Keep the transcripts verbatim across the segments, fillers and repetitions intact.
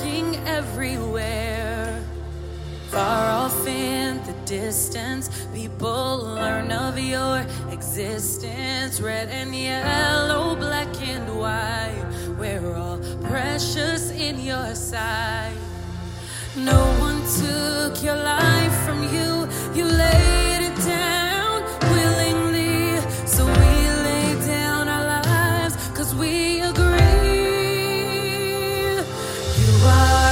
working everywhere. Far off in the distance, people learn of your existence. Red and yellow, black and white, we're all precious in your sight. No one took your life from you, you laid it down willingly. So we lay down our lives, cause we agree. You are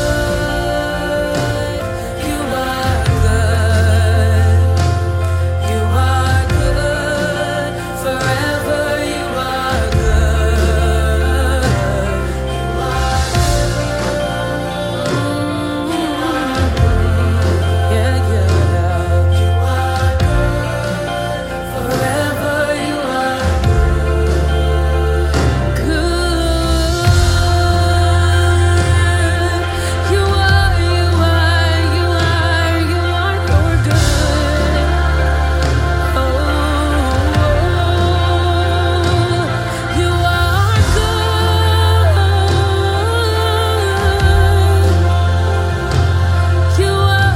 good, you are good, you are good, forever you are good. You are good, yeah, yeah. You are good, forever you are good. Good. You are, you are, you are, you are, you're good. Oh, you are good. You are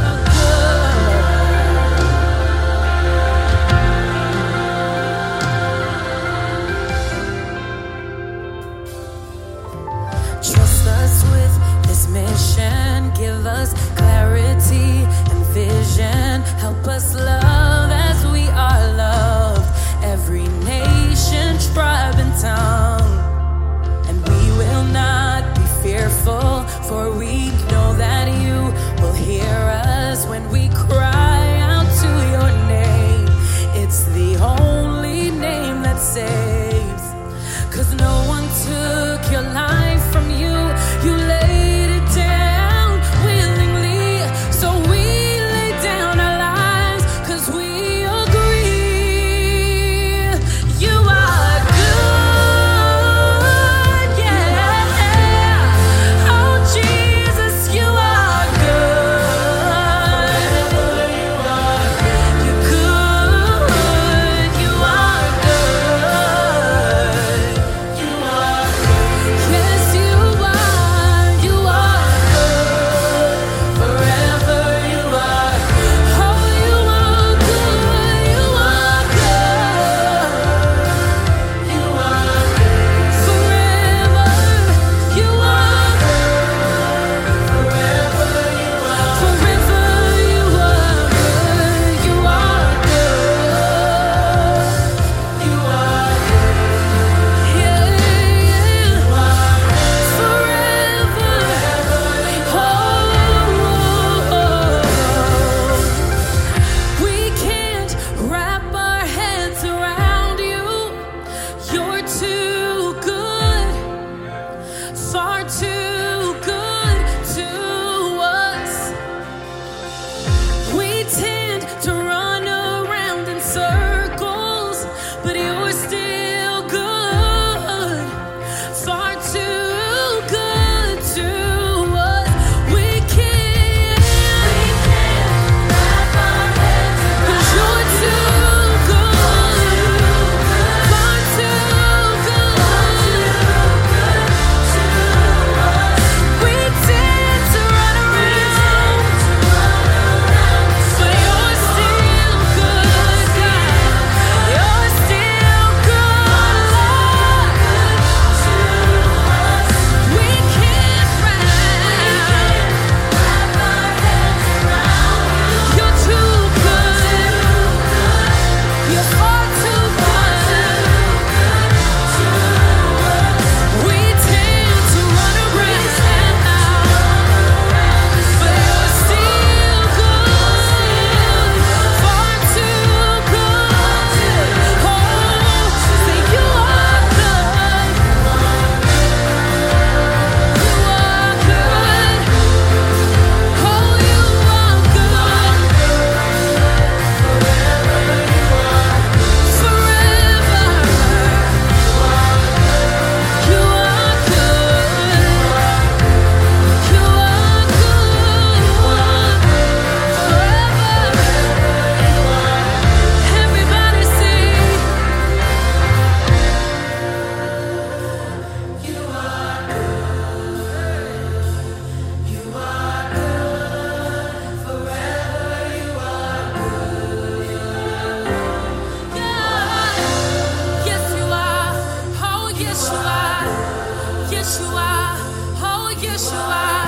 good. Trust us with this mission. Give us clarity and vision. Help us love as we are loved. Every nation, tribe, and tongue. And we will not be fearful, for we know that you will hear us when we cry out to your name. It's the only name that saves. Cause no one took your life from you, you laid it down willingly. So we lay down our lives, cause we agree. You are good, yeah. Oh Jesus, you are good.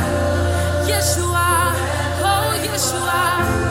Yes, you are. Oh, yes, you are.